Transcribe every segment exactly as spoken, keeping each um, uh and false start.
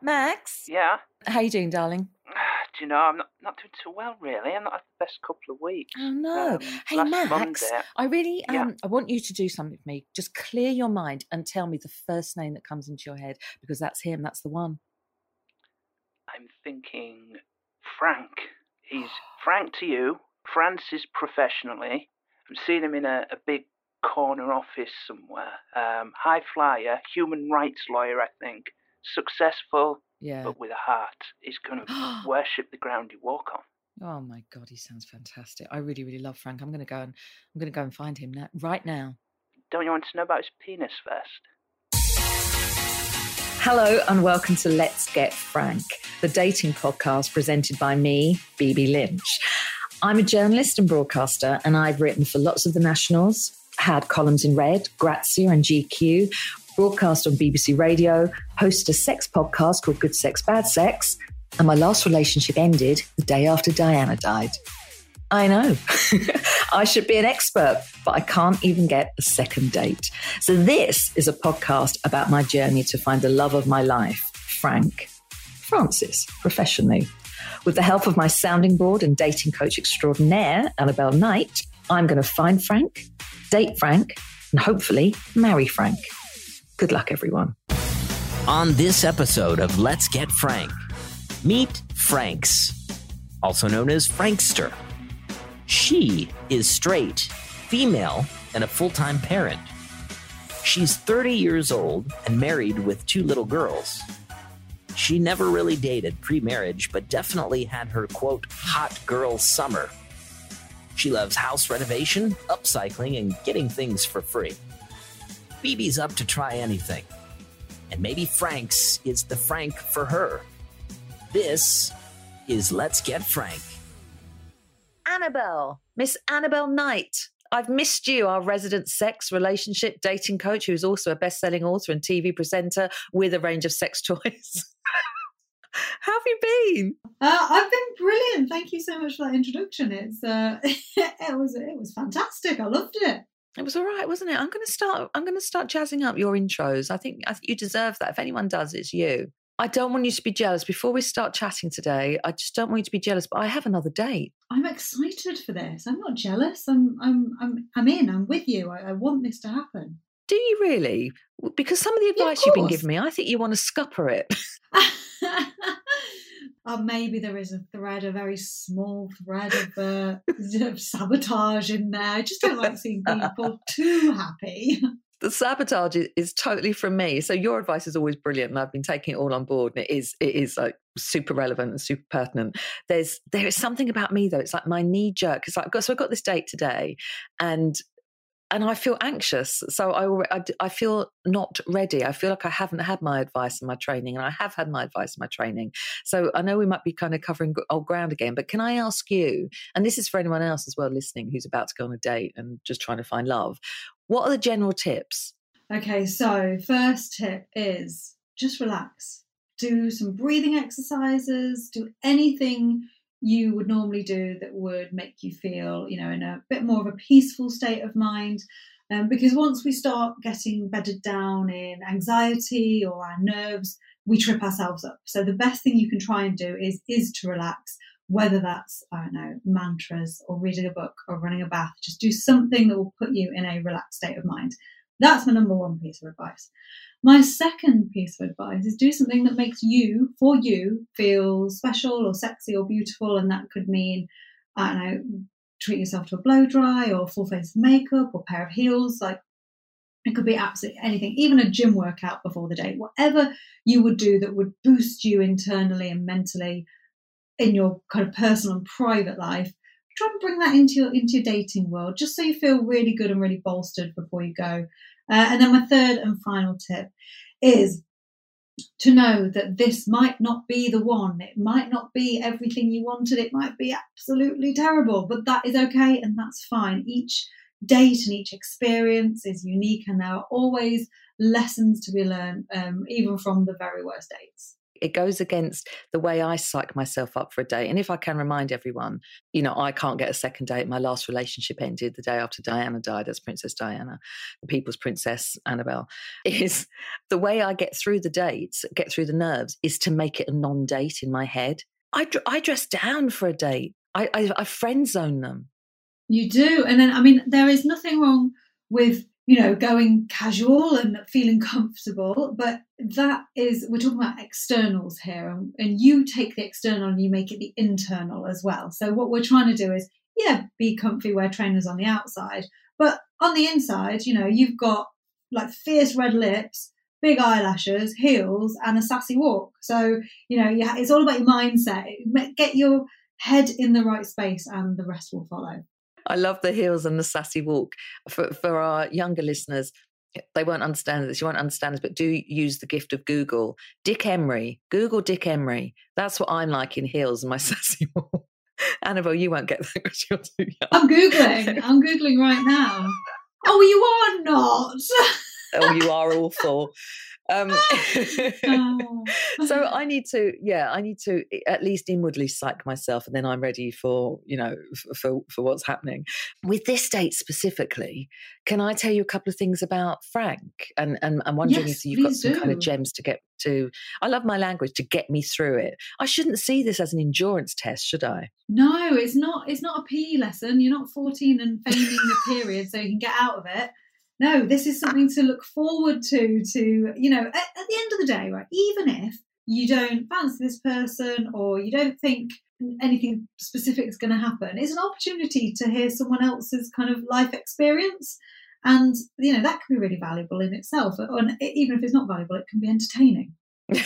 Max? Yeah? How you doing, darling? Do you know, I'm not, not doing too well, really. I'm not had the best couple of weeks. Oh, no. Um, hey, last Max, Monday, I really, yeah. um, I want you to do something for me. Just clear your mind and tell me the first name that comes into your head, because that's him, that's the one. I'm thinking Frank. He's Frank to you, Francis professionally. I'm seeing him in a, a big corner office somewhere. Um, high flyer, human rights lawyer, I think. Successful, Yeah. but with a heart. He's going to worship the ground you walk on. Oh my God, he sounds fantastic. I really, really love Frank. I'm going to go and I'm going to go and find him now, right now. Don't you want to know about his penis first? Hello and welcome to Let's Get Frank, the dating podcast presented by me, B B Lynch. I'm a journalist and broadcaster, and I've written for lots of the Nationals, had columns in Red, Grazia and G Q, broadcast on B B C Radio, hosted a sex podcast called Good Sex, Bad Sex, and my last relationship ended the day after Diana died. I know. I should be an expert, but I can't even get a second date. So this is a podcast about my journey to find the love of my life, Frank. Francis, professionally. With the help of my sounding board and dating coach extraordinaire, Annabelle Knight, I'm going to find Frank, date Frank, and hopefully marry Frank. Good luck, everyone. On this episode of Let's Get Frank, meet Franks, also known as Frankster. She is straight, female, and a full-time parent. She's thirty years old and married with two little girls. She never really dated pre-marriage, but definitely had her, quote, hot girl summer. She loves house renovation, upcycling, and getting things for free. B B's up to try anything. And maybe Frank's is the Frank for her. This is Let's Get Frank. Annabelle, Miss Annabelle Knight. I've missed you, our resident sex, relationship, dating coach, who's also a best-selling author and T V presenter with a range of sex toys. How have you been? Uh, I've been brilliant. Thank you so much for that introduction. It's uh, it was it was fantastic. I loved it. It was all right, wasn't it? I'm going to start. I'm going to start jazzing up your intros. I think I think you deserve that. If anyone does, it's you. I don't want you to be jealous. Before we start chatting today, I just don't want you to be jealous. But I have another date. I'm excited for this. I'm not jealous. I'm I'm I'm I'm in. I'm with you. I, I want this to happen. Do you really? Because some of the advice yeah, of you've been giving me, I think you want to scupper it. Or maybe there is a thread, a very small thread of, uh, of sabotage in there. I just don't like seeing people too happy. The sabotage is, is totally from me. So your advice is always brilliant, and I've been taking it all on board. And it is, it is like super relevant and super pertinent. There's, there is something about me though. It's like my knee jerk. It's like, so I got this date today, and and I feel anxious. So I, I, I feel not ready. I feel like I haven't had my advice and my training, and I have had my advice and my training. So I know we might be kind of covering old ground again, but can I ask you, and this is for anyone else as well listening who's about to go on a date and just trying to find love, what are the general tips? Okay, so first tip is just relax. Do some breathing exercises, do anything you would normally do that would make you feel, you know, in a bit more of a peaceful state of mind. Um, because once we start getting bedded down in anxiety or our nerves, we trip ourselves up. So the best thing you can try and do is, is to relax, whether that's, I don't know, mantras or reading a book or running a bath. Just do something that will put you in a relaxed state of mind. That's my number one piece of advice. My second piece of advice is do something that makes you, for you, feel special or sexy or beautiful. And that could mean, I don't know, treat yourself to a blow dry or full face of makeup or pair of heels. Like, it could be absolutely anything, even a gym workout before the date. Whatever you would do that would boost you internally and mentally in your kind of personal and private life, try and bring that into your into your dating world, just so you feel really good and really bolstered before you go. Uh, and then my third and final tip is to know that this might not be the one. It might not be everything you wanted. It might be absolutely terrible, but that is okay and that's fine. Each date and each experience is unique, and there are always lessons to be learned, um, even from the very worst dates. it goes against the way I psych myself up for a date. And if I can remind everyone, you know, I can't get a second date. My last relationship ended the day after Diana died. That's Princess Diana, the people's princess, Annabelle. Is the way I get through the dates, get through the nerves, is to make it a non-date in my head. I, I dress down for a date. I, I, I friend zone them. You do. And then, I mean, there is nothing wrong with, you know, going casual and feeling comfortable, but that is, we're talking about externals here, and, and you take the external and you make it the internal as well. So what we're trying to do is, yeah, be comfy, wear trainers on the outside, but on the inside, you know, you've got like fierce red lips, big eyelashes, heels, and a sassy walk. So, you know, yeah, it's all about your mindset. Get your head in the right space and the rest will follow. I love the heels and the sassy walk. For for our younger listeners, they won't understand this. You won't understand this, but do use the gift of Google. Dick Emery. Google Dick Emery. That's what I'm like in heels and my sassy walk. Annabelle, you won't get that because you're too young. I'm Googling. I'm Googling right now. Oh, you are not. Oh, you are awful. Um, oh. So I need to, yeah, I need to at least inwardly psych myself, and then I'm ready for, you know, for for what's happening. With this date specifically, can I tell you a couple of things about Frank? And and I'm wondering yes, if you've got some do. kind of gems to get to. I love my language, to get me through it. I shouldn't see this as an endurance test, should I? No, it's not. It's not a P E lesson. You're not fourteen and feigning your period so you can get out of it. No, this is something to look forward to, to, you know, at, at the end of the day, right, even if you don't fancy this person or you don't think anything specific is going to happen, it's an opportunity to hear someone else's kind of life experience. And, you know, that can be really valuable in itself. And even if it's not valuable, it can be entertaining.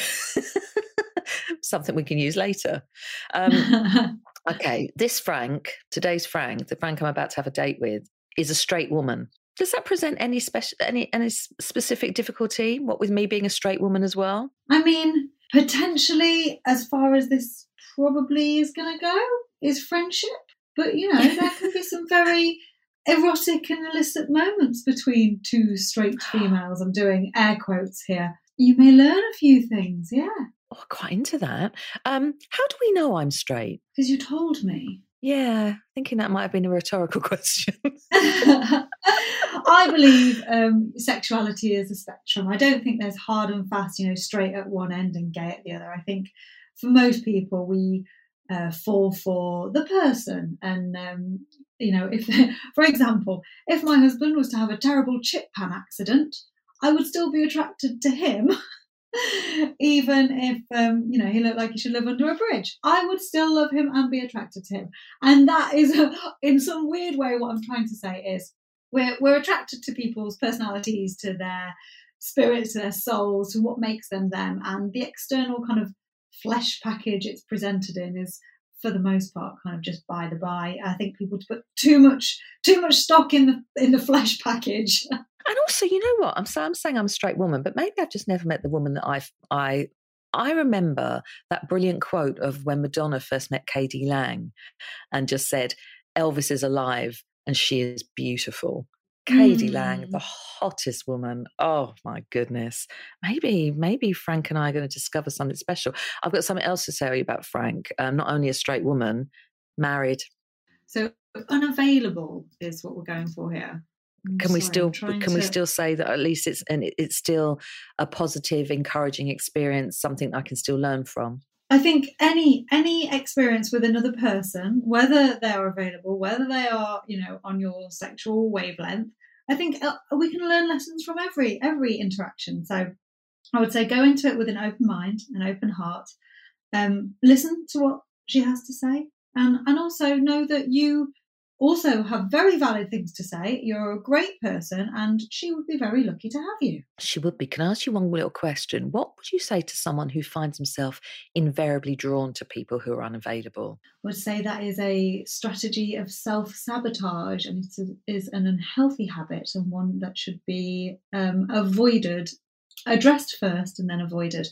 Something we can use later. Um, okay, this Frank, today's Frank, the Frank I'm about to have a date with, is a straight woman. Does that present any special, any any specific difficulty? What with me being a straight woman as well? I mean, potentially, as far as this probably is going to go, is friendship. But you know, there can be some very erotic and illicit moments between two straight females. I'm doing air quotes here. You may learn a few things. Yeah. Oh, quite into that. Um, how do we know I'm straight? Because you told me. Yeah, thinking that might have been a rhetorical question. I believe um, sexuality is a spectrum. I don't think there's hard and fast, you know, straight at one end and gay at the other. I think for most people, we uh, fall for the person. And, um, you know, if, for example, if my husband was to have a terrible chip pan accident, I would still be attracted to him. Even if, um, you know, he looked like he should live under a bridge, I would still love him and be attracted to him. And that is, a, in some weird way, what I'm trying to say is we're we're attracted to people's personalities, to their spirits, to their souls, to what makes them them. And the external kind of flesh package it's presented in is, for the most part, kind of just by the by. I think people put too much too much stock in the in the flesh package. And also, you know what? I'm so I'm saying I'm a straight woman, but maybe I've just never met the woman that I've I I remember that brilliant quote of when Madonna first met K D Lang and just said, "Elvis is alive and she is beautiful." K D mm. Lang, the hottest woman. Oh my goodness. Maybe, maybe Frank and I are going to discover something special. I've got something else to say about Frank. Um, not only a straight woman, married. So unavailable is what we're going for here. I'm can sorry, we still can to... we still say that at least it's and it's still a positive, encouraging experience, something I can still learn from? I think any any experience with another person, whether they are available, whether they are, you know, on your sexual wavelength, I think uh, we can learn lessons from every every interaction. So I would say go into it with an open mind, an open heart, um, listen to what she has to say, and and also know that you also have very valid things to say. You're a great person and she would be very lucky to have you. She would be. Can I ask you one little question? What would you say to someone who finds himself invariably drawn to people who are unavailable? I would say that is a strategy of self-sabotage, and it is an unhealthy habit and one that should be um, avoided, addressed first and then avoided.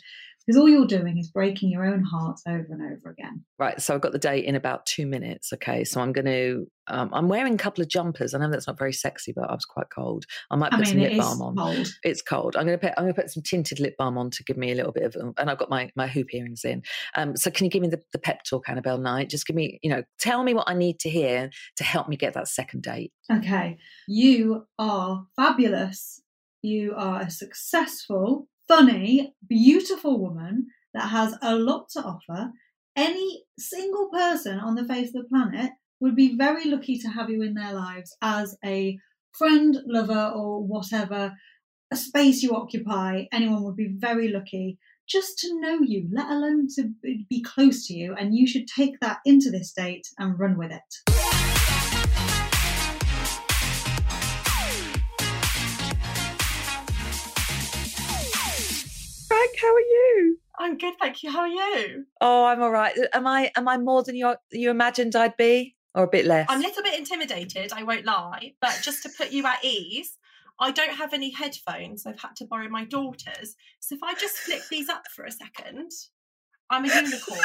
Because all you're doing is breaking your own heart over and over again. Right, so I've got the date in about two minutes. Okay, so I'm going to, um, I'm wearing a couple of jumpers. I know that's not very sexy, but I was quite cold. I might put I mean, some it lip is balm on. cold. It's cold. I'm going to put, I'm going to put some tinted lip balm on to give me a little bit of, and I've got my, my hoop earrings in. Um, so can you give me the, the pep talk, Annabelle Knight? Just give me, you know, tell me what I need to hear to help me get that second date. Okay, you are fabulous. You are a successful, funny, beautiful woman that has a lot to offer. Any single person on the face of the planet would be very lucky to have you in their lives as a friend, lover, or whatever a space you occupy. Anyone would be very lucky just to know you, let alone to be close to you. And you should take that into this date and run with it. Frank, how are you? I'm good, thank you. How are you? Oh, I'm all right. Am I am I more than you you imagined I'd be, or a bit less? I'm a little bit intimidated, I won't lie, but just to put you at ease, I don't have any headphones. I've had to borrow my daughter's. So if I just flick these up for a second, I'm a unicorn.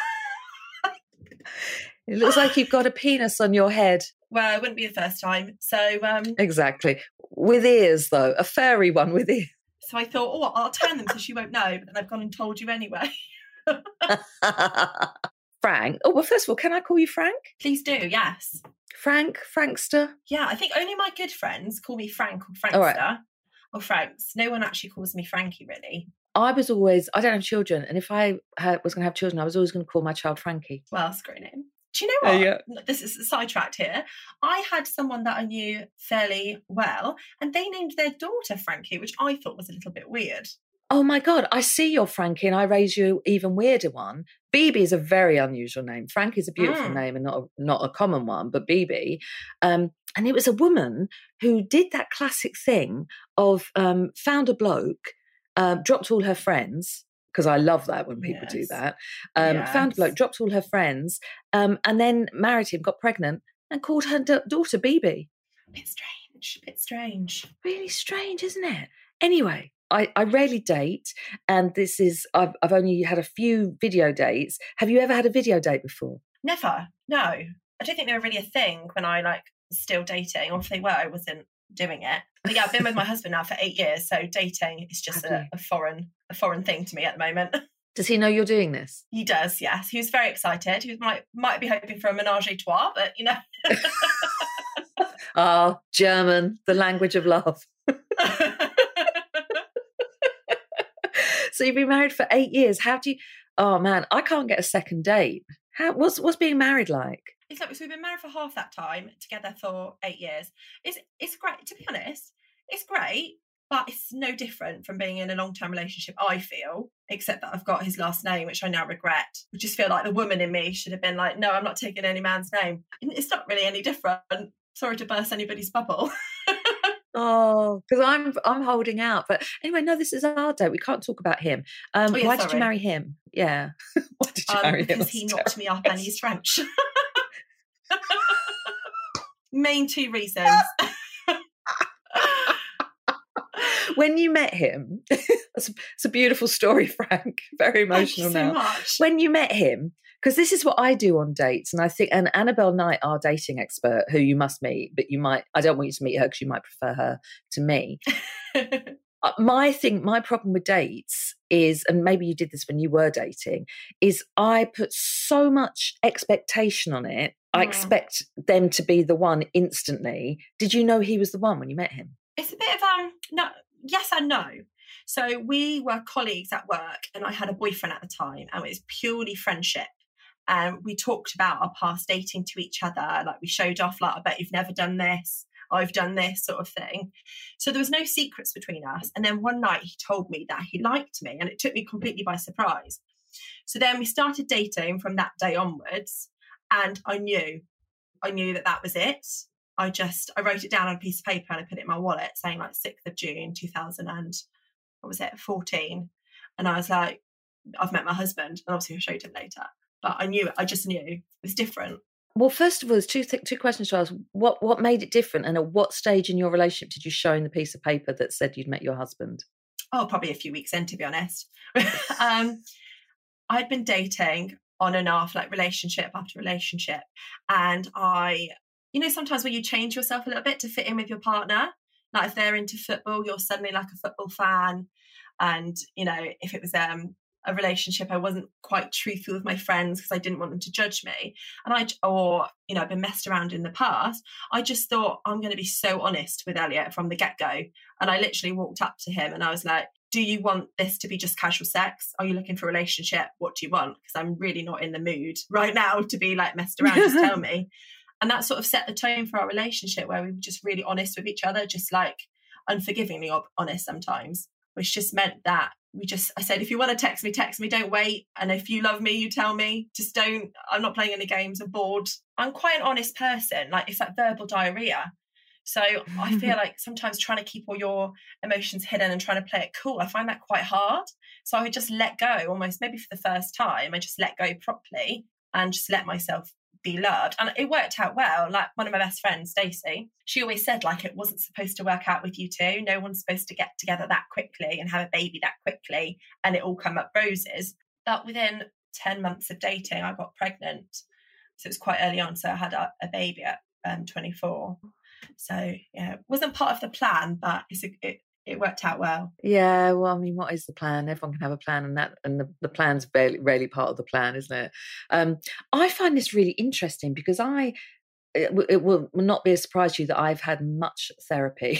It looks like you've got a penis on your head. Well, it wouldn't be the first time. So um, exactly. With ears, though, a furry one with ears. So I thought, oh, I'll turn them so she won't know, but then I've gone and told you anyway. Frank. Oh, well, first of all, can I call you Frank? Please do, yes. Frank, Frankster. Yeah, I think only my good friends call me Frank or Frankster. Right. Or Franks. No one actually calls me Frankie, really. I was always, I don't have children, and if I had, was going to have children, I was always going to call my child Frankie. Well, that's a great name. Do you know what? Uh, yeah. This is sidetracked here. I had someone that I knew fairly well, and they named their daughter Frankie, which I thought was a little bit weird. Oh my God, I see your Frankie and I raise you even weirder one. B B is a very unusual name. Frank is a beautiful Mm. name and not a, not a common one, but B B. Um, and it was a woman who did that classic thing of um, found a bloke, um, dropped all her friends, because I love that when people Yes. do that, um, Yes. found a bloke, dropped all her friends, um, and then married him, got pregnant and called her da- daughter B B. Bit strange, bit strange. Really strange, isn't it? Anyway, I, I rarely date, and this is, I've, I've only had a few video dates. Have you ever had a video date before? Never, no. I don't think they were really a thing when I like was still dating, or if they were, I wasn't doing it. But yeah, I've been with my husband now for eight years, so dating is just a, a foreign a foreign thing to me at the moment. Does he know you're doing this? He does, yes. He was very excited. He was, might might be hoping for a menage a trois, but you know. Ah, German, the language of love. So you've been married for eight years. How do you? Oh man, I can't get a second date. How? What's what's being married like? It's like, so we've been married for half that time, together for eight years. It's it's great, to be honest. It's great, but it's no different from being in a long-term relationship, I feel, except that I've got his last name, which I now regret. I just feel like the woman in me should have been like, no, I'm not taking any man's name. And it's not really any different. Sorry to burst anybody's bubble. Oh, because I'm I'm holding out. But anyway, no, this is our date. We can't talk about him. Um, Oh, yeah, why did you sorry. marry him? Yeah. Why did you Um, marry him? because That's he knocked terrible. me up and he's French. Main two reasons. When you met him, it's a, it's a beautiful story, Frank. Very emotional Thank you so now. much. When you met him, because this is what I do on dates, and I think, and Annabelle Knight, our dating expert, who you must meet, but you might, I don't want you to meet her because you might prefer her to me. Uh, my thing, my problem with dates is, and maybe you did this when you were dating, is I put so much expectation on it. I Mm. expect them to be the one instantly. Did you know he was the one when you met him? It's a bit of um no yes and no. So we were colleagues at work, and I had a boyfriend at the time, and it was purely friendship. And we talked about our past dating to each other, like we showed off, like, I bet you've never done this, I've done this, sort of thing. So there was no secrets between us. And then one night he told me that he liked me, and it took me completely by surprise. So then we started dating from that day onwards, and I knew, I knew that that was it. I just, I wrote it down on a piece of paper and I put it in my wallet saying like sixth of June, two thousand and, what was it, fourteen. And I was like, I've met my husband, and obviously I showed him later, but I knew it, I just knew it was different. Well, first of all, there's two th- two questions to ask. What what made it different, and at what stage in your relationship did you show in the piece of paper that said you'd met your husband? oh, probably a few weeks in, to be honest. um, I'd been dating on and off, like relationship after relationship. And I, you know, sometimes when you change yourself a little bit to fit in with your partner, like if they're into football, you're suddenly like a football fan. And, you know, if it was um, a relationship, I wasn't quite truthful with my friends because I didn't want them to judge me. And I, or, you know, I've been messed around in the past. I just thought, I'm going to be so honest with Elliot from the get-go. And I literally walked up to him and I was like, do you want this to be just casual sex? Are you looking for a relationship? What do you want? Because I'm really not in the mood right now to be like messed around. Just tell me. And that sort of set the tone for our relationship, where we were just really honest with each other, just like unforgivingly honest sometimes, which just meant that we just, I said, if you want to text me, text me, don't wait. And if you love me, you tell me. Just don't, I'm not playing any games, I'm bored. I'm quite an honest person. Like, it's like verbal diarrhea. So I feel like sometimes trying to keep all your emotions hidden and trying to play it cool, I find that quite hard. So I would just let go, almost maybe for the first time. I just let go properly and just let myself be loved. And it worked out well. Like, one of my best friends, Stacey, she always said, like, it wasn't supposed to work out with you two. No one's supposed to get together that quickly and have a baby that quickly and it all come up roses. But within ten months of dating, I got pregnant. So it was quite early on. So I had a, a baby at um, twenty-four. So yeah, it wasn't part of the plan, but it's a, it, it worked out well. Yeah, well, I mean, what is the plan? Everyone can have a plan, and that and the, the plan's barely, rarely part of the plan, isn't it? Um, I find this really interesting because I, it, it will not be a surprise to you that I've had much therapy.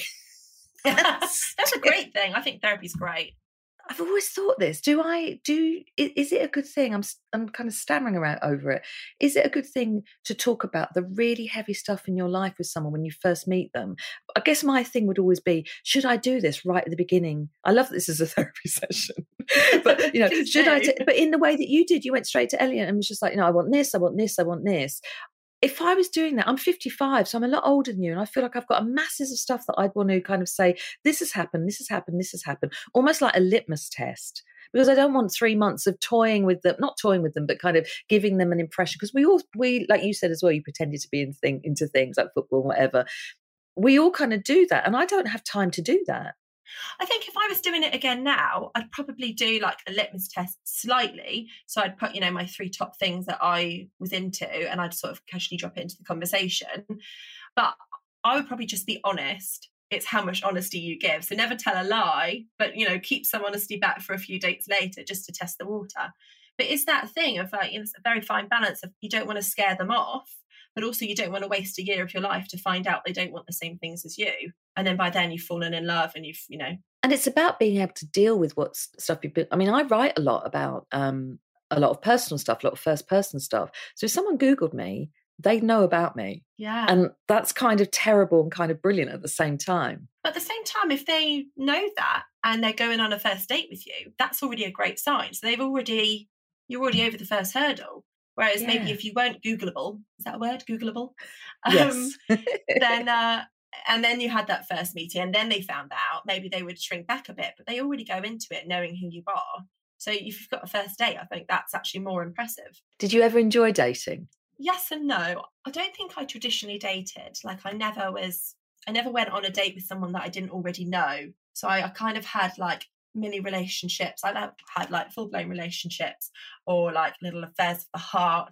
That's a great thing. I think therapy's great. I've always thought this. Do I do? Is it a good thing? I'm I'm kind of stammering around over it. Is it a good thing to talk about the really heavy stuff in your life with someone when you first meet them? I guess my thing would always be: should I do this right at the beginning? I love that this is a therapy session, but you know, should do. I? T- but in the way that you did, you went straight to Elliot and was just like, you know, I want this, I want this, I want this. If I was doing that, I'm fifty-five, so I'm a lot older than you, and I feel like I've got a masses of stuff that I'd want to kind of say, this has happened, this has happened, this has happened, almost like a litmus test, because I don't want three months of toying with them, not toying with them, but kind of giving them an impression, because we all, we, like you said as well, you pretended to be in thing, into things like football and whatever. We all kind of do that, and I don't have time to do that. I think if I was doing it again now, I'd probably do like a litmus test slightly. So I'd put, you know, my three top things that I was into, and I'd sort of casually drop it into the conversation. But I would probably just be honest. It's how much honesty you give. So never tell a lie, but, you know, keep some honesty back for a few dates later just to test the water. But it's that thing of like, you know, it's a very fine balance of you don't want to scare them off, but also you don't want to waste a year of your life to find out they don't want the same things as you. And then by then you've fallen in love and you've, you know. And it's about being able to deal with what stuff you've been, I mean, I write a lot about um, a lot of personal stuff, a lot of first person stuff. So if someone Googled me, they know about me. Yeah. And that's kind of terrible and kind of brilliant at the same time. But at the same time, if they know that and they're going on a first date with you, that's already a great sign. So they've already, you're already over the first hurdle. Whereas yeah. maybe if you weren't Googleable, is that a word? Googleable? Um, yes. then, uh, and then you had that first meeting and then they found out, maybe they would shrink back a bit, but they already go into it knowing who you are. So if you've got a first date, I think that's actually more impressive. Did you ever enjoy dating? Yes and no. I don't think I traditionally dated. Like I never was, I never went on a date with someone that I didn't already know. So I, I kind of had like mini relationships. I've had like full-blown relationships or like little affairs of the heart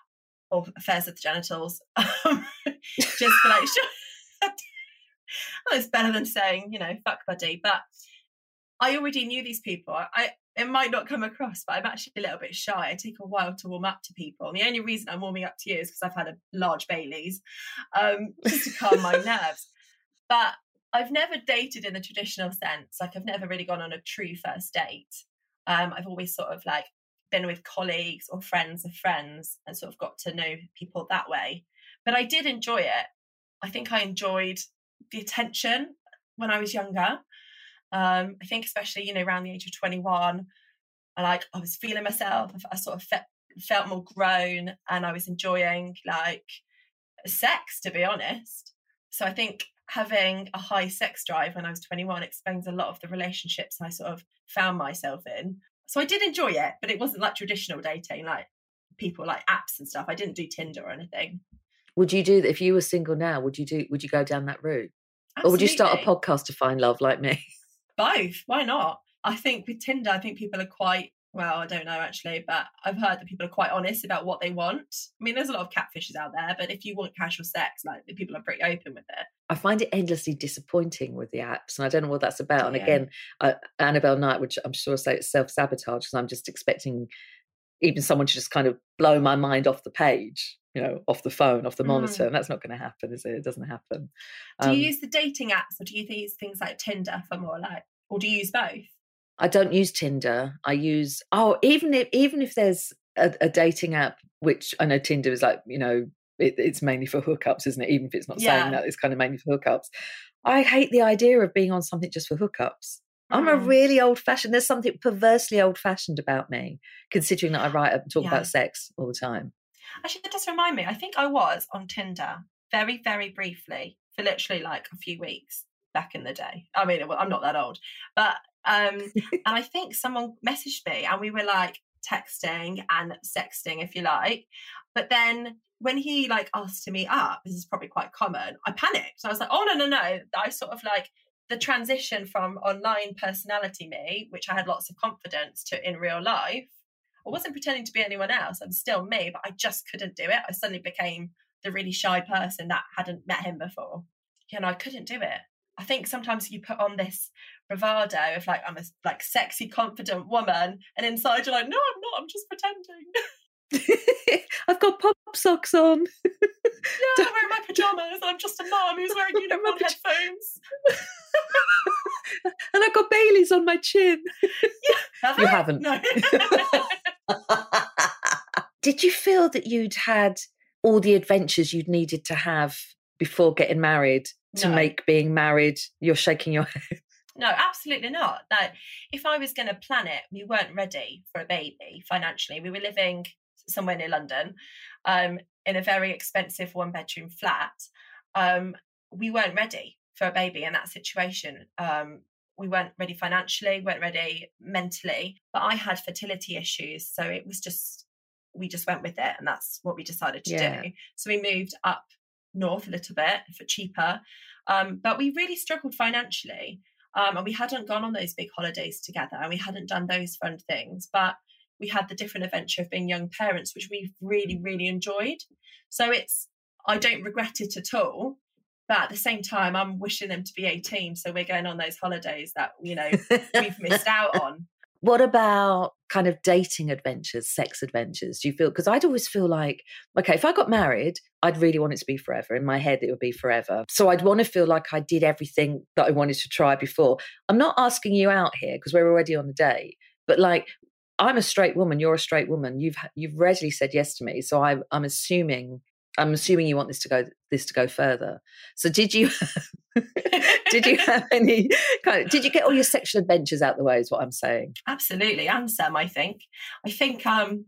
or affairs of the genitals. Just for like, sure. Well, it's better than saying, you know, fuck buddy. But I already knew these people. I It might not come across, but I'm actually a little bit shy. I take a while to warm up to people. And the only reason I'm warming up to you is because I've had a large Baileys, um, just to calm my nerves. But I've never dated in the traditional sense. Like I've never really gone on a true first date. Um, I've always sort of like been with colleagues or friends of friends and sort of got to know people that way. But I did enjoy it. I think I enjoyed the attention when I was younger. Um, I think especially, you know, around the age of twenty-one, I like, I was feeling myself. I, I sort of fe- felt more grown and I was enjoying like sex, to be honest. So I think having a high sex drive when I was twenty-one explains a lot of the relationships I sort of found myself in. So I did enjoy it, but it wasn't like traditional dating, like people like apps and stuff. I didn't do Tinder or anything. Would you do that if you were single now? Would you do? Would you go down that route, Absolutely. or would you start a podcast to find love like me? Both. Why not? I think with Tinder, I think people are quite, well, I don't know actually, but I've heard that people are quite honest about what they want. I mean, there's a lot of catfishes out there, but if you want casual sex, like, the people are pretty open with it. I find it endlessly disappointing with the apps, and I don't know what that's about. Yeah. And again, uh, Annabelle Knight, which I'm sure say it's self-sabotage, because I'm just expecting even someone to just kind of blow my mind off the page, you know, off the phone, off the monitor, Mm. and that's not going to happen, is it? It doesn't happen. Do Um, you use the dating apps, or do you use things like Tinder for more like, or do you use both? I don't use Tinder. I use, oh, even if even if there's a, a dating app, which I know Tinder is like, you know, it, it's mainly for hookups, isn't it? Even if it's not Yeah. saying that, it's kind of mainly for hookups. I hate the idea of being on something just for hookups. I'm a Mm. really old-fashioned. There's something perversely old-fashioned about me, considering that I write up and talk Yeah. about sex all the time. Actually, that does remind me. I think I was on Tinder very, very briefly for literally like a few weeks back in the day. I mean, I'm not that old, but um, and I think someone messaged me, and we were like texting and sexting, if you like. But then when he like asked to meet up, this is probably quite common, I panicked. I was like, oh no, no, no. I sort of like the transition from online personality me, which I had lots of confidence, to in real life. I wasn't pretending to be anyone else. I'm still me, but I just couldn't do it. I suddenly became the really shy person that hadn't met him before. You know, I couldn't do it. I think sometimes you put on this bravado of like, I'm a like sexy, confident woman, and inside you're like, no, I'm not. I'm just pretending. I've got pop socks on. Yeah, I'm wearing my pajamas. I'm just a mum who's wearing unicorn headphones. And I've got Baileys on my chin. Yeah, have You I? haven't. No. Did you feel that you'd had all the adventures you'd needed to have before getting married to No. make being married? You're shaking your head. No, absolutely not. Like, if I was going to plan it, we weren't ready for a baby financially. We were living somewhere near London, um, in a very expensive one-bedroom flat. Um, we weren't ready for a baby in that situation. Um, we weren't ready financially, weren't ready mentally. But I had fertility issues, so it was just, we just went with it, and that's what we decided to Yeah. do. So we moved up north a little bit for cheaper, um, but we really struggled financially. Um, and we hadn't gone on those big holidays together, and we hadn't done those fun things, but we had the different adventure of being young parents, which we really, really enjoyed. So it's, I don't regret it at all, but at the same time, I'm wishing them to be eighteen. So we're going on those holidays that, you know, we've missed out on. What about kind of dating adventures, sex adventures? Do you feel, because I'd always feel like, okay, if I got married, I'd really want it to be forever. In my head, it would be forever. So I'd want to feel like I did everything that I wanted to try before. I'm not asking you out here because we're already on the date, but like, I'm a straight woman, you're a straight woman. You've you've readily said yes to me, so I, I'm assuming I'm assuming you want this to go this to go further. So did you did you have any kind of, did you get all your sexual adventures out the way? Is what I'm saying. Absolutely, and some, I think. I think um,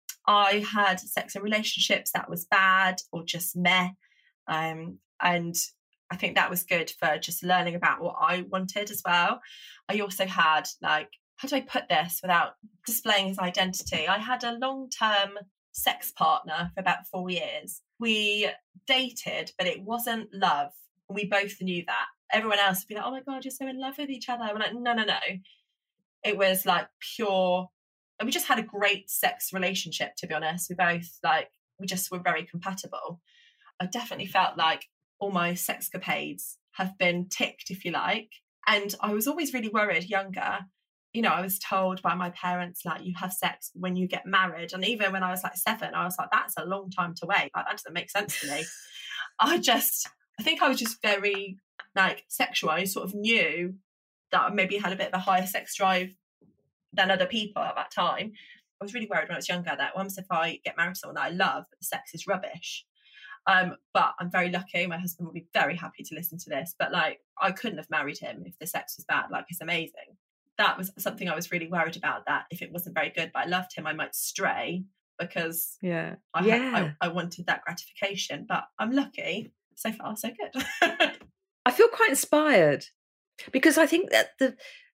I had sex in relationships that was bad or just meh, um, and I think that was good for just learning about what I wanted as well. I also had, like, how do I put this without displaying his identity? I had a long-term sex partner for about four years. We dated, but it wasn't love. We both knew that. Everyone else would be like, oh my God, you're so in love with each other. I'm like, no, no, no. It was like pure, and we just had a great sex relationship, to be honest. We both, like, we just were very compatible. I definitely felt like all my sexcapades have been ticked, if you like. And I was always really worried younger. You know, I was told by my parents, like, you have sex when you get married. And even when I was like seven, I was like, that's a long time to wait. Like, that doesn't make sense to me. I just, I think I was just very, like, sexual. I sort of knew that I maybe had a bit of a higher sex drive than other people at that time. I was really worried when I was younger that once if I get married to someone that I love, but the sex is rubbish. Um, but I'm very lucky. My husband will be very happy to listen to this. But, like, I couldn't have married him if the sex was bad. Like, it's amazing. That was something I was really worried about, that if it wasn't very good, but I loved him, I might stray because Yeah. I, yeah. had, I, I wanted that gratification. But I'm lucky. So far, so good. I feel quite inspired because I think that the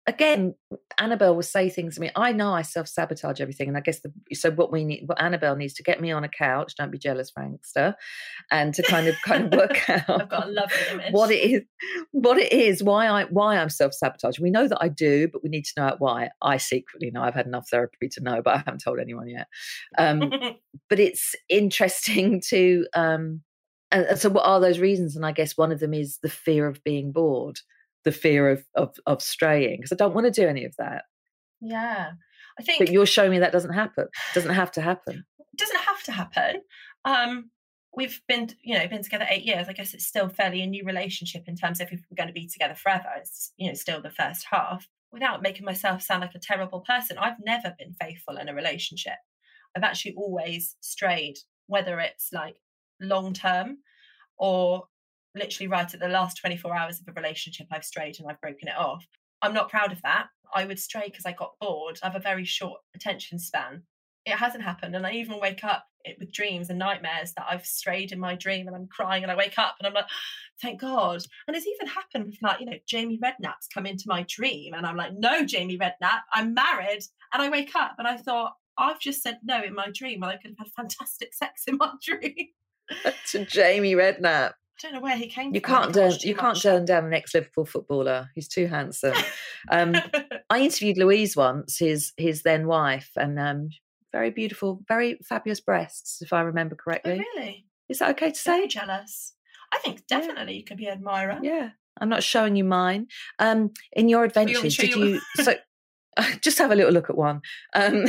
again, Annabelle will say things to me. I know I self-sabotage everything. And I guess, the, so what we need, what Annabelle needs to get me on a couch, don't be jealous, Frankster, and to kind of kind of work out I've got a lovely image. what it is, what it is, why, I, why I'm self-sabotaging. We know that I do, but we need to know out why. I secretly know. I've had enough therapy to know, but I haven't told anyone yet. Um, but it's interesting to, um, and, and so what are those reasons? And I guess one of them is the fear of being bored. The fear of, of of straying, because I don't want to do any of that. Yeah, I think. But you're showing me that doesn't happen. Doesn't have to happen. It doesn't have to happen. Um, we've been, you know, been together eight years. I guess it's still fairly a new relationship in terms of if we're going to be together forever. It's, you know, still the first half. Without making myself sound like a terrible person, I've never been faithful in a relationship. I've actually always strayed, whether it's like long term or literally right at the last twenty-four hours of a relationship, I've strayed and I've broken it off. I'm not proud of that. I would stray because I got bored. I have a very short attention span. It hasn't happened. And I even wake up with dreams and nightmares that I've strayed in my dream and I'm crying and I wake up and I'm like, thank God. And it's even happened with like, you know, Jamie Redknapp's come into my dream and I'm like, no, Jamie Redknapp, I'm married. And I wake up and I thought, I've just said no in my dream. Well, I could have had fantastic sex in my dream. To Jamie Redknapp. I don't know where he came you from. Can't turn, you can't turn down an ex-Liverpool footballer. He's too handsome. Um, I interviewed Louise once, his his then wife, and um, very beautiful, very fabulous breasts, if I remember correctly. Oh, really? Is that okay to say? Very jealous. I think definitely yeah. You could be an admirer. Yeah, I'm not showing you mine. Um, in your adventures, did you? so just have a little look at one. Um,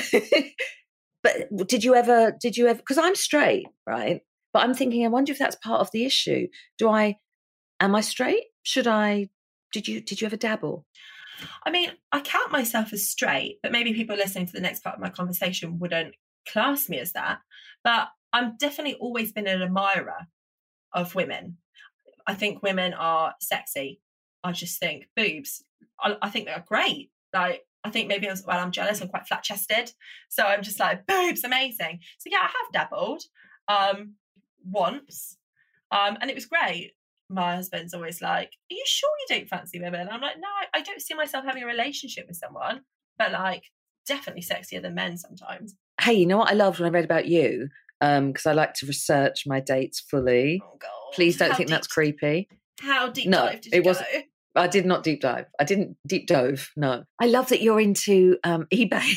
but did you ever? Did you ever? Because I'm straight, right? But I'm thinking, I wonder if that's part of the issue. Do I, am I straight? Should I, did you, did you ever dabble? I mean, I count myself as straight, but maybe people listening to the next part of my conversation wouldn't class me as that. But I've definitely always been an admirer of women. I think women are sexy. I just think boobs, I, I think they're great. Like, I think maybe as well, I'm jealous. I'm quite flat chested. So I'm just like, boobs, amazing. So yeah, I have dabbled. Um, once um and it was great. My husband's always like, are you sure you don't fancy women? I'm like, no, I, I don't see myself having a relationship with someone, but like definitely sexier than men sometimes. Hey, you know what I loved when I read about you, um because I like to research my dates fully. Oh God, please don't how think deep, that's creepy. How deep no, dive did you it wasn't go? I did not deep dive. I didn't deep dove. No, I love that you're into um eBay.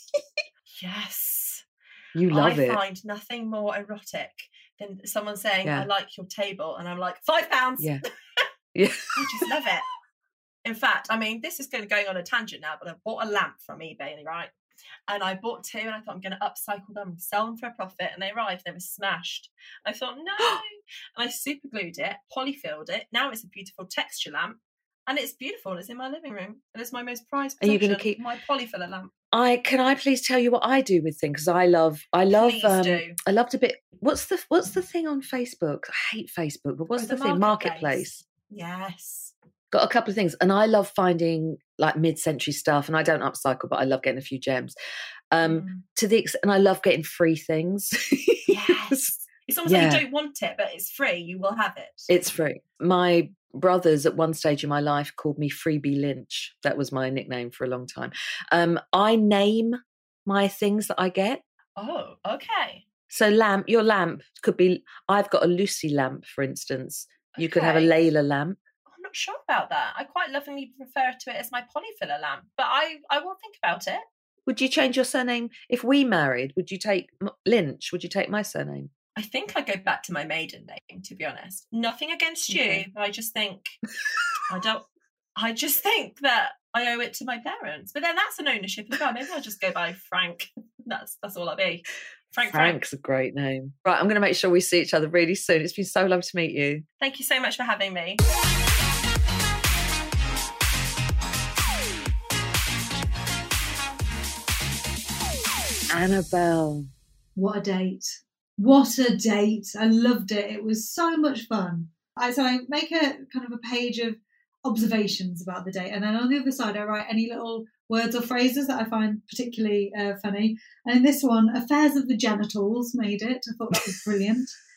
Yes, you love I it. I find nothing more erotic than someone saying, yeah. I like your table. And I'm like, five pounds. Yeah. Yeah. I just love it. In fact, I mean, this is going to go on a tangent now, but I bought a lamp from eBay, right? And I bought two and I thought I'm going to upcycle them and sell them for a profit. And they arrived, they were smashed. I thought, no. And I super glued it, polyfilled it. Now it's a beautiful texture lamp. And it's beautiful. And it's in my living room. And it's my most prized possession. Are you going to keep my polyfiller lamp? I can I please tell you what I do with things, because I love I love please um, do. I loved a bit. What's the what's the thing on Facebook? I hate Facebook, but what's oh, the, the thing? Marketplace. Marketplace. Yes. Got a couple of things, and I love finding like mid-century stuff, and I don't upcycle, but I love getting a few gems. Um, mm. To the ex- and I love getting free things. Yes. It's almost yeah. like you don't want it, but it's free. You will have it. It's free. My brothers at one stage in my life called me Freebie Lynch. That was my nickname for a long time. Um, I name my things that I get. Oh, okay. So lamp, your lamp could be, I've got a Lucy lamp, for instance. You okay. could have a Layla lamp. I'm not sure about that. I quite lovingly refer to it as my polyfiller lamp, but I, I will think about it. Would you change your surname? If we married, would you take Lynch? Would you take my surname? I think I go back to my maiden name, to be honest. Nothing against okay. you, but I just think, I don't, I just think that I owe it to my parents. But then that's an ownership as well. Maybe I'll just go by Frank. That's that's all I'll be. Frank Frank's Frank. a great name. Right, I'm going to make sure we see each other really soon. It's been so lovely to meet you. Thank you so much for having me. Annabelle. What a date. What a date. I loved it. It was so much fun. I, so I make a kind of a page of observations about the date. And then on the other side, I write any little words or phrases that I find particularly uh, funny. And in this one, affairs of the genitals made it. I thought that was brilliant.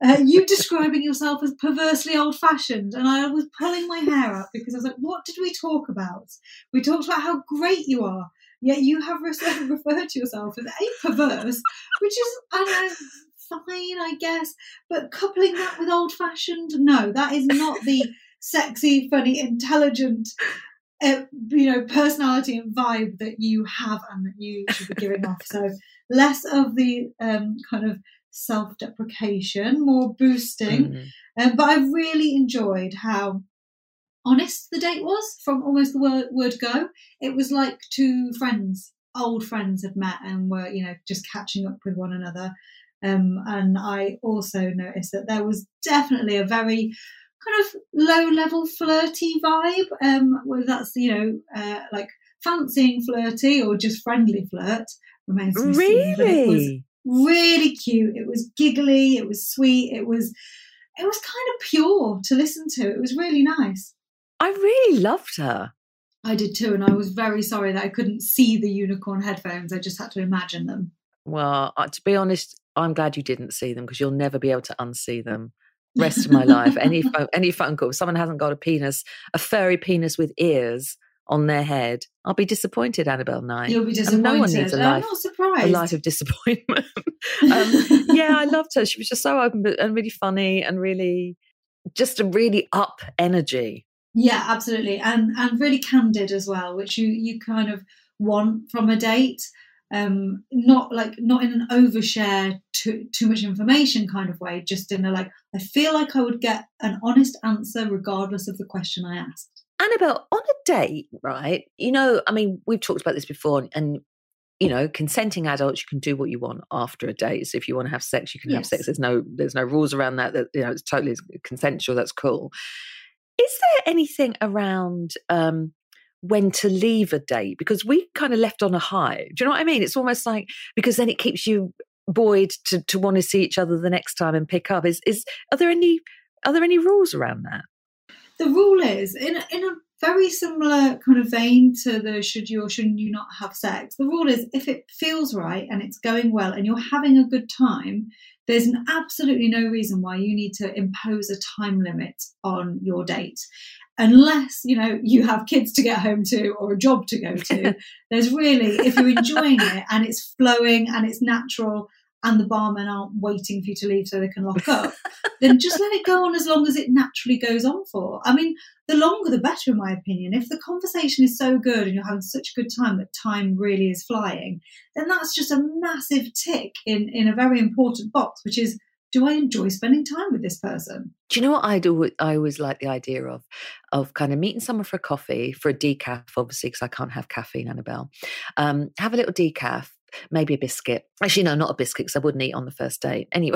uh, you describing yourself as perversely old-fashioned, and I was pulling my hair up because I was like, what did we talk about? We talked about how great you are, yet you have re- referred to yourself as a perverse, which is, I don't know, fine, I guess, but coupling that with old-fashioned, no, that is not the sexy, funny, intelligent, uh, you know, personality and vibe that you have and that you should be giving off. So less of the um, kind of self-deprecation, more boosting. Mm. Um, but I really enjoyed how honest the date was from almost the word, word go. It was like two friends, old friends had met and were, you know, just catching up with one another. Um, and I also noticed that there was definitely a very kind of low-level flirty vibe, um, whether that's, you know, uh, like fancying flirty or just friendly flirt remains to be seen. But it was really cute. It was giggly. It was sweet. It was, it was kind of pure to listen to. It was really nice. I really loved her. I did too, and I was very sorry that I couldn't see the unicorn headphones. I just had to imagine them. Well, uh, to be honest, I'm glad you didn't see them because you'll never be able to unsee them. Rest of my life, any phone, any phone call, if someone hasn't got a penis, a furry penis with ears on their head, I'll be disappointed, Annabelle Knight. You'll be disappointed. And no one needs a life, I'm not surprised. A life of disappointment. um, yeah, I loved her. She was just so open and really funny and really, just a really up energy. Yeah, absolutely, and and really candid as well, which you you kind of want from a date. Um, not like not in an overshare too too much information kind of way, just in a like I feel like I would get an honest answer regardless of the question I asked. Annabelle, on a date, right? You know, I mean, we've talked about this before, and you know, consenting adults, you can do what you want after a date. So if you want to have sex, you can yes. have sex. There's no there's no rules around that. That you know, it's totally consensual. That's cool. Is there anything around um, when to leave a date? Because we kind of left on a high. Do you know what I mean? It's almost like, because then it keeps you buoyed to, to want to see each other the next time and pick up. Is is are there any are there any rules around that? The rule is in a, in a very similar kind of vein to the should you or shouldn't you not have sex. The rule is if it feels right and it's going well and you're having a good time, there's an absolutely no reason why you need to impose a time limit on your date. Unless, you know, you have kids to get home to or a job to go to. There's really, if you're enjoying it and it's flowing and it's natural and the barmen aren't waiting for you to leave so they can lock up, then just let it go on as long as it naturally goes on for. I mean, the longer the better, in my opinion. If the conversation is so good and you're having such a good time that time really is flying, then that's just a massive tick in, in a very important box, which is, do I enjoy spending time with this person? Do you know what I do? I always like the idea of of kind of meeting someone for a coffee, for a decaf, obviously, because I can't have caffeine, Annabelle. Um, have a little decaf, maybe a biscuit. Actually, no, not a biscuit, because I wouldn't eat on the first date anyway.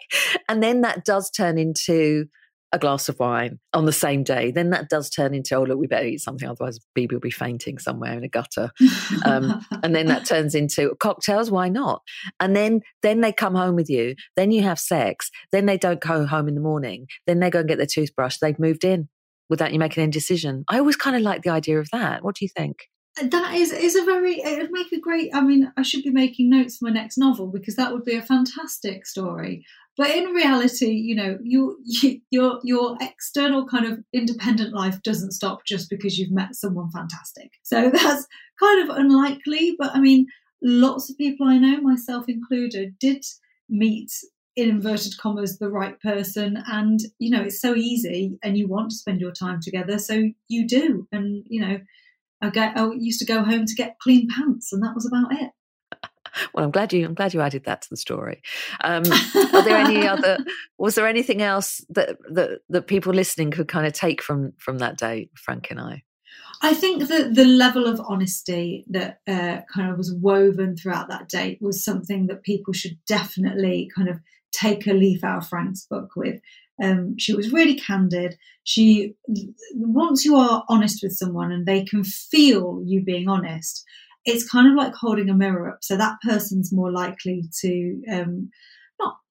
And then that does turn into a glass of wine on the same day. Then that does turn into, oh, look, we better eat something, otherwise B B will be fainting somewhere in a gutter. Um, and then that turns into cocktails, why not? And then then they come home with you. Then you have sex. Then they don't go home in the morning. Then they go and get their toothbrush. They've moved in without you making any decision. I always kind of like the idea of that. What do you think? That is is a very, it would make a great, I mean, I should be making notes for my next novel because that would be a fantastic story. But in reality, you know, you, you, your your external kind of independent life doesn't stop just because you've met someone fantastic. So that's kind of unlikely. But I mean, lots of people I know, myself included, did meet, in inverted commas, the right person. And, you know, it's so easy and you want to spend your time together. So you do. And, you know, I, get, I used to go home to get clean pants and that was about it. Well, I'm glad you. I'm glad you added that to the story. Um, are there any other? Was there anything else that that that people listening could kind of take from from that date, Frank and I? I think that the level of honesty that uh, kind of was woven throughout that date was something that people should definitely kind of take a leaf out of Frank's book with. Um, she was really candid. She, once you are honest with someone and they can feel you being honest, it's kind of like holding a mirror up. So that person's more likely to um, not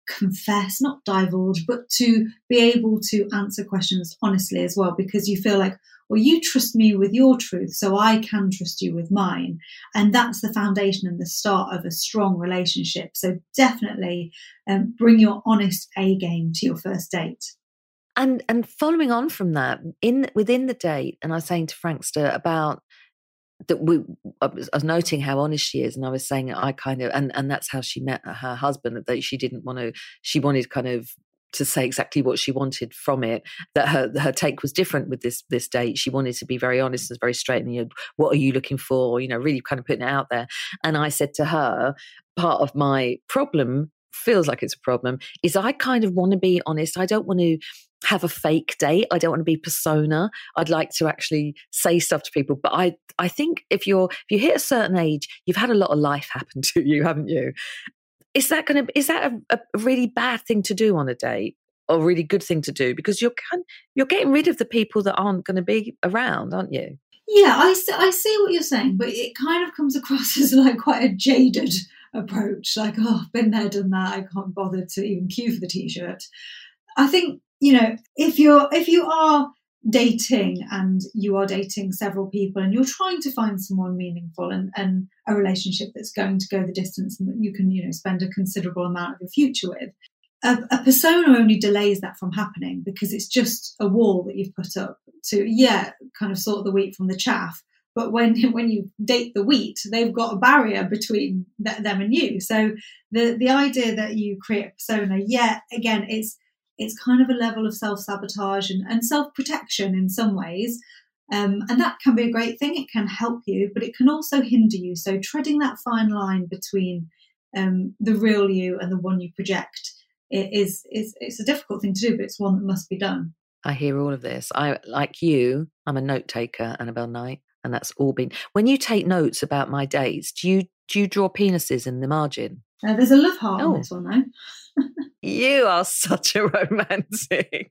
confess, not divulge, but to be able to answer questions honestly as well, because you feel like, well, you trust me with your truth, so I can trust you with mine. And that's the foundation and the start of a strong relationship. So definitely um, bring your honest A game to your first date. And and following on from that, in within the date, and I was saying to Frankster about that we I was, I was noting how honest she is, and I was saying I kind of and and that's how she met her husband, that she didn't want to she wanted kind of to say exactly what she wanted from it, that her her take was different with this this date. She wanted to be very honest and very straight, and you know, what are you looking for, you know, really kind of putting it out there. And I said to her, part of my problem, feels like it's a problem, is I kind of want to be honest. I don't want to have a fake date. I don't want to be persona. I'd like to actually say stuff to people. But I I think if you're if you hit a certain age, you've had a lot of life happen to you, haven't you? Is that going to is that a, a really bad thing to do on a date, or a really good thing to do? Because you're you're getting rid of the people that aren't going to be around, aren't you? Yeah, I, I see what you're saying, but it kind of comes across as like quite a jaded approach. Like, oh, been there, done that. I can't bother to even queue for the t-shirt. I think, you know, if you're if you are dating and you are dating several people and you're trying to find someone meaningful and, and a relationship that's going to go the distance and that you can, you know, spend a considerable amount of your future with, a, a persona only delays that from happening, because it's just a wall that you've put up to, yeah, kind of sort the wheat from the chaff. But when when you date the wheat, they've got a barrier between th- them and you. So the the idea that you create a persona, yeah, again, it's it's kind of a level of self-sabotage and, and self-protection in some ways. Um, and that can be a great thing. It can help you, but it can also hinder you. So treading that fine line between um, the real you and the one you project is, is it's a difficult thing to do, but it's one that must be done. I hear all of this. I, like you, I'm a note taker, Annabelle Knight, and that's all been. When you take notes about my dates, do you do you draw penises in the margin? Uh, there's a love heart oh. on this one, though. You are such a romantic.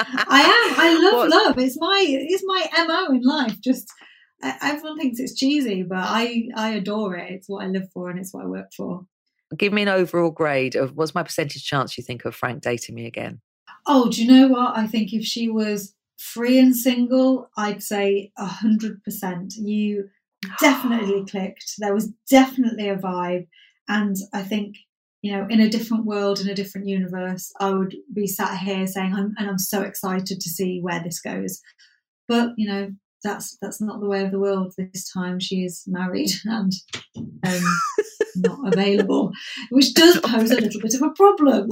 I am. I love what? love. It's my it's my M O in life. Just everyone thinks it's cheesy, but I I adore it. It's what I live for, and it's what I work for. Give me an overall grade of what's my percentage chance you think of Frank dating me again? Oh, do you know what? I think if she was free and single, I'd say a hundred percent. You definitely clicked. There was definitely a vibe, and I think, you know, in a different world, in a different universe, I would be sat here saying, I'm, and I'm so excited to see where this goes. But, you know, that's that's not the way of the world this time. She is married and um, not available, which does pose a little bit of a problem.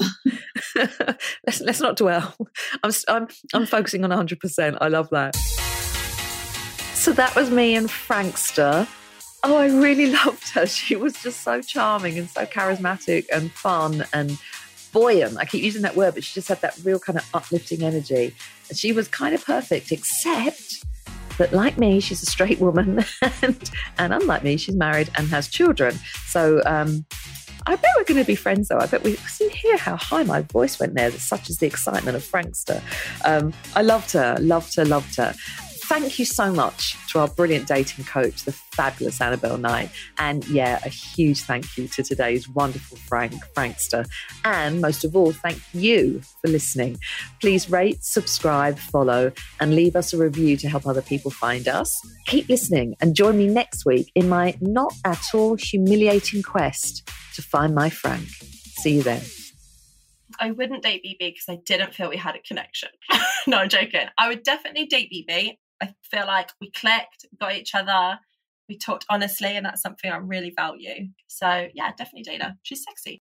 let's let's not dwell. I'm I'm I'm focusing on one hundred percent. I love that. So that was me and Frankster. Oh, I really loved her. She was just so charming and so charismatic and fun and buoyant. I keep using that word, but she just had that real kind of uplifting energy. And she was kind of perfect, except that, like me, she's a straight woman. And, and unlike me, she's married and has children. So um, I bet we're going to be friends, though. I bet we see hear how high my voice went there. Such is the excitement of Frankster. Um, I loved her, loved her, loved her. Thank you so much to our brilliant dating coach, the fabulous Annabelle Knight. And yeah, a huge thank you to today's wonderful Frank, Frankster. And most of all, thank you for listening. Please rate, subscribe, follow, and leave us a review to help other people find us. Keep listening and join me next week in my not at all humiliating quest to find my Frank. See you then. I wouldn't date B B because I didn't feel we had a connection. No, I'm joking. I would definitely date B B. I feel like we clicked, got each other, we talked honestly, and that's something I really value. So yeah, definitely date her. She's sexy.